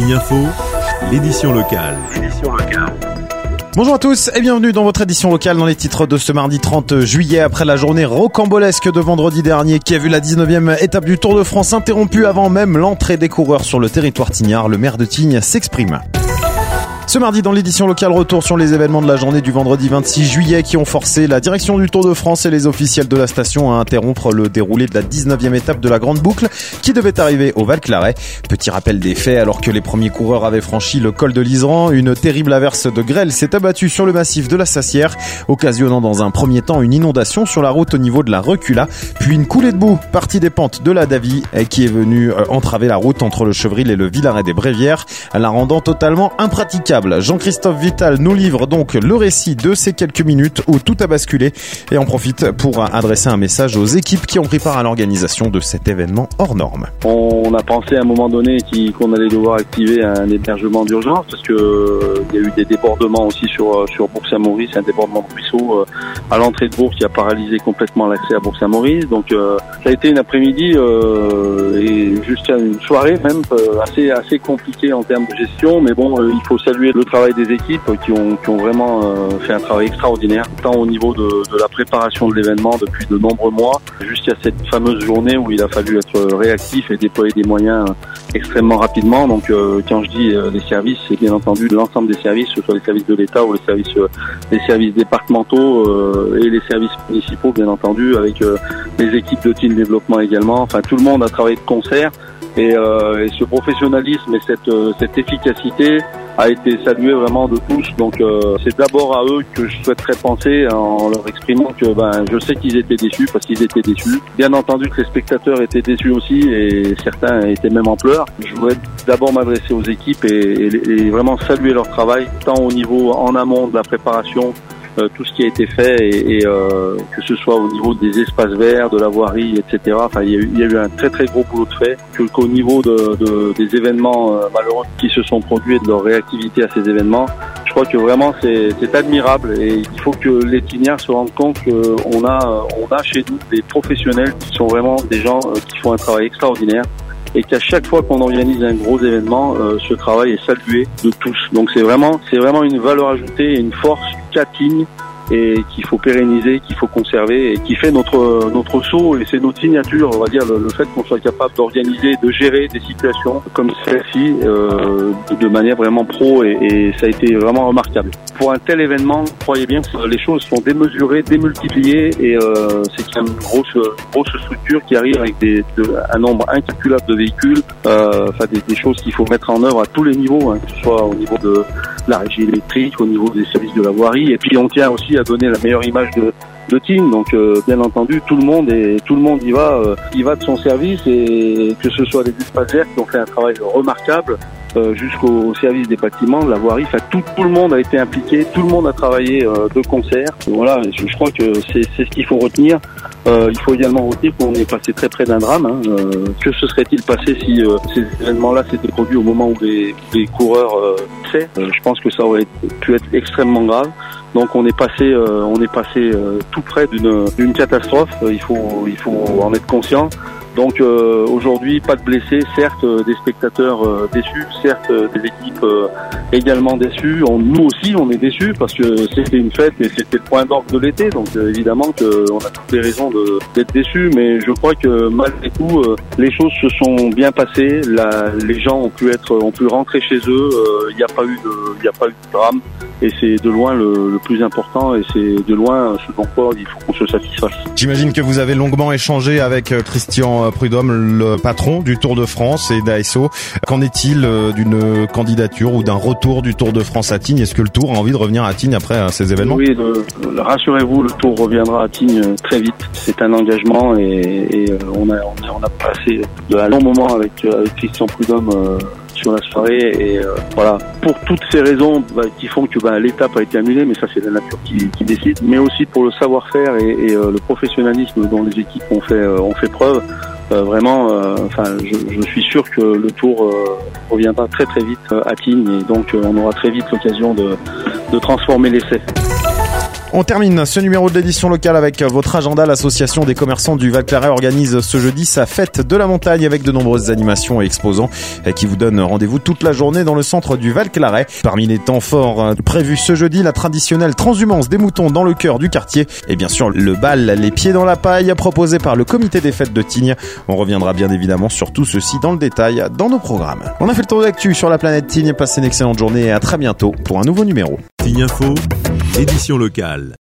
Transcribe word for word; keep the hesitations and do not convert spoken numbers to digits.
Tignes Info, l'édition locale. L'édition locale. Bonjour à tous et bienvenue dans votre édition locale dans les titres de ce mardi trente juillet après la journée rocambolesque de vendredi dernier qui a vu la dix-neuvième étape du Tour de France interrompue avant même l'entrée des coureurs sur le territoire tignard. Le maire de Tignes s'exprime. Ce mardi, dans l'édition locale, retour sur les événements de la journée du vendredi vingt-six juillet qui ont forcé la direction du Tour de France et les officiels de la station à interrompre le déroulé de la dix-neuvième étape de la Grande Boucle qui devait arriver au Val-Claret. Petit rappel des faits, alors que les premiers coureurs avaient franchi le col de l'Iseran, une terrible averse de grêle s'est abattue sur le massif de la Sassière, occasionnant dans un premier temps une inondation sur la route au niveau de la Recula, puis une coulée de boue partie des pentes de la Davie qui est venue entraver la route entre le Chevril et le Villaret des Brévières, la rendant totalement impraticable. Jean-Christophe Vital nous livre donc le récit de ces quelques minutes où tout a basculé et en profite pour adresser un message aux équipes qui ont pris part à l'organisation de cet événement hors norme. On a pensé à un moment donné qu'on allait devoir activer un hébergement d'urgence parce que euh, il y a eu des débordements aussi sur sur Bourg-Saint-Maurice, un débordement de ruisseau euh, à l'entrée de Bourg qui a paralysé complètement l'accès à Bourg-Saint-Maurice. Donc euh, ça a été une après-midi euh, et jusqu'à une soirée même euh, assez assez compliquée en termes de gestion, mais bon, euh, il faut saluer le travail des équipes qui ont, qui ont vraiment euh, fait un travail extraordinaire, tant au niveau de, de la préparation de l'événement depuis de nombreux mois, jusqu'à cette fameuse journée où il a fallu être réactif et déployer des moyens extrêmement rapidement. Donc euh, quand je dis euh, les services, c'est bien entendu l'ensemble des services, que ce soit les services de l'État ou les services, euh, les services départementaux euh, et les services municipaux, bien entendu, avec euh, les équipes de team développement également. Enfin, tout le monde a travaillé de concert et, euh, et ce professionnalisme et cette, euh, cette efficacité a été salué vraiment de tous. Donc euh, c'est d'abord à eux que je souhaiterais penser en leur exprimant que ben je sais qu'ils étaient déçus parce qu'ils étaient déçus. Bien entendu que les spectateurs étaient déçus aussi et certains étaient même en pleurs. Je voudrais d'abord m'adresser aux équipes et, et, et vraiment saluer leur travail, tant au niveau en amont de la préparation, Euh, tout ce qui a été fait et, et euh, que ce soit au niveau des espaces verts, de la voirie, et cetera. Enfin, il y a eu, il y a eu un très très gros boulot de fait. Que, qu'au niveau de, de, des événements euh, malheureux qui se sont produits et de leur réactivité à ces événements, je crois que vraiment c'est, c'est admirable et il faut que les Tignards se rendent compte qu'on a, on a chez nous des professionnels qui sont vraiment des gens euh, qui font un travail extraordinaire. Et qu'à chaque fois qu'on organise un gros événement, euh, ce travail est salué de tous. Donc c'est vraiment, c'est vraiment une valeur ajoutée et une force qu'a Tignes et qu'il faut pérenniser, qu'il faut conserver et qui fait notre notre sceau et c'est notre signature, on va dire, le, le fait qu'on soit capable d'organiser, de gérer des situations comme celle-ci euh, de manière vraiment pro et, et ça a été vraiment remarquable. Pour un tel événement, croyez bien que les choses sont démesurées, démultipliées et euh, c'est qu'il y a une grosse grosse structure qui arrive avec des, de, un nombre incalculable de véhicules, euh, enfin des, des choses qu'il faut mettre en œuvre à tous les niveaux, hein, que ce soit au niveau de la régie électrique, au niveau des services de la voirie et puis on tient aussi à donner la meilleure image de de Tignes, donc euh, bien entendu tout le monde et tout le monde y va, euh, y va de son service et que ce soit les espaces verts qui ont fait un travail remarquable euh, jusqu'au service des bâtiments, de la voirie, enfin tout, tout le monde a été impliqué, tout le monde a travaillé euh, de concert. Voilà, je, je crois que c'est, c'est ce qu'il faut retenir. Euh, il faut également retenir qu'on est passé très près d'un drame. Hein. Euh, que se serait-il passé si euh, ces événements-là s'étaient produits au moment où les, les coureurs euh, passaient euh, Je pense que ça aurait pu être extrêmement grave. Donc on est passé, euh, on est passé euh, tout près d'une, d'une catastrophe. Euh, il faut, il faut en être conscient. Donc euh, aujourd'hui, pas de blessés, certes euh, des spectateurs euh, déçus, certes euh, des équipes euh, également déçues. On, nous aussi, on est déçus parce que c'était une fête et c'était le point d'orgue de l'été. Donc euh, évidemment qu'on a toutes les raisons de, d'être déçus, mais je crois que malgré tout, euh, les choses se sont bien passées. La, les gens ont pu être, ont pu rentrer chez eux. Il euh, n'y a pas eu de, il n'y a pas eu de drame. Et c'est de loin le, le plus important et c'est de loin ce dont il faut qu'on se satisfasse. J'imagine que vous avez longuement échangé avec Christian Prudhomme, le patron du Tour de France et d'A S O. Qu'en est-il d'une candidature ou d'un retour du Tour de France à Tignes ? Est-ce que le Tour a envie de revenir à Tignes après ces événements ? Oui, le, le, rassurez-vous, le Tour reviendra à Tignes très vite. C'est un engagement et, et on, a, on, a, on a passé un long moment avec, avec Christian Prudhomme euh, sur la soirée et euh, voilà, pour toutes ces raisons bah, qui font que bah, l'étape a été annulée, mais ça c'est la nature qui, qui décide, mais aussi pour le savoir-faire et, et euh, le professionnalisme dont les équipes ont fait, euh, ont fait preuve. Euh, vraiment, enfin, euh, je, je suis sûr que le Tour euh, reviendra très très vite euh, à Tignes et donc euh, on aura très vite l'occasion de, de transformer l'essai. On termine ce numéro de l'édition locale avec votre agenda. L'association des commerçants du Val-Claret organise ce jeudi sa fête de la montagne avec de nombreuses animations et exposants qui vous donnent rendez-vous toute la journée dans le centre du Val-Claret. Parmi les temps forts prévus ce jeudi, la traditionnelle transhumance des moutons dans le cœur du quartier et bien sûr le bal Les Pieds dans la Paille proposé par le comité des fêtes de Tignes. On reviendra bien évidemment sur tout ceci dans le détail dans nos programmes. On a fait le tour d'actu sur la planète Tignes. Passez une excellente journée et à très bientôt pour un nouveau numéro. Tignes Info, édition locale.